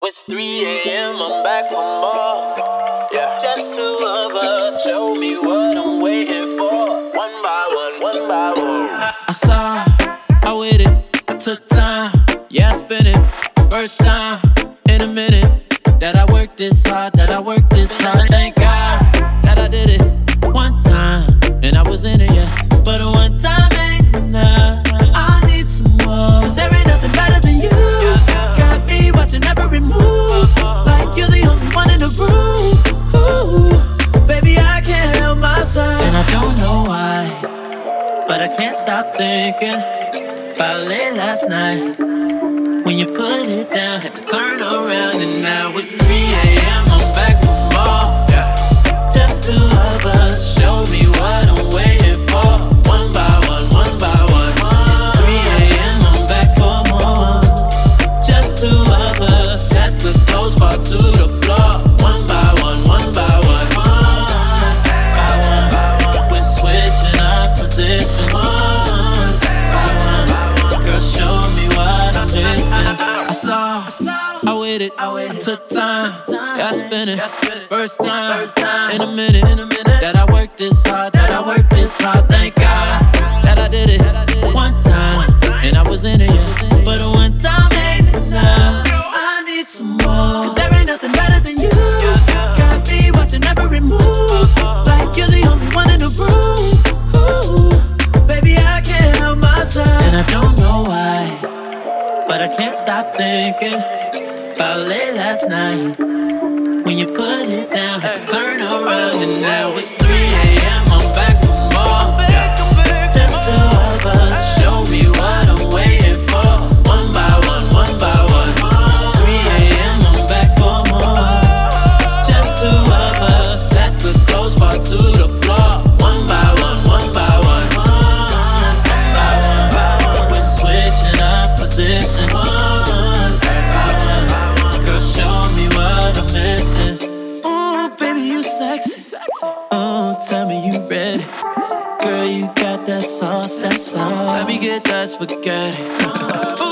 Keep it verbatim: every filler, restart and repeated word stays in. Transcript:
It's three a.m., I'm back for more. Yeah. Just two of us, show me what I'm waiting for. One by one, one by one. I saw, I waited, I took time. Yeah, I spent it, first time in a minute. That I worked this hard, that I worked this hard. Thank God that I did it one time, and I was in it, yeah. But one time ain't enough, I need some more. Cause there ain't nothing better than you. Got me watching every move, like you're the only one in the room. Ooh, baby, I can't help myself, and I don't know why, but I can't stop thinking about late last night. When you put it down, had to turn around, and now it's three a.m., I'm back for more. Yeah. Just two of us, show me what I'm waiting for. One by one, one by one. It's three a.m., I'm back for more. Just two of us, that's a close bar to the floor. One by one, one by one. One by one, we're switching our positions. One by one, girl, show me what I'm missing. I saw, I waited, I took time, yeah, I spent it, first time in a minute, that I worked this hard, that I worked this hard. Thank God that I did it one time, and I was in it, yeah. But one time ain't enough, I need some more. Cause there ain't nothing better than you. Got me watching every move, like you're the only one in the room. Ooh, baby, I can't help myself, and I don't know why, but I can't stop thinking about late last night. When you put it down, had to turn around, and now it's three a.m., I'm back for more. Just two of us, show me what I'm waiting for. One by one, one by one. It's three a.m., I'm back for more. Just two of us, that's a close bar to the floor. One by one, one by one. One by one, we're switching our positions. One by one, girl, show me what I'm missing. Ooh, baby, you sexy. Oh, tell me you ready. Girl, you got that sauce, that sauce. Let me get that spaghetti.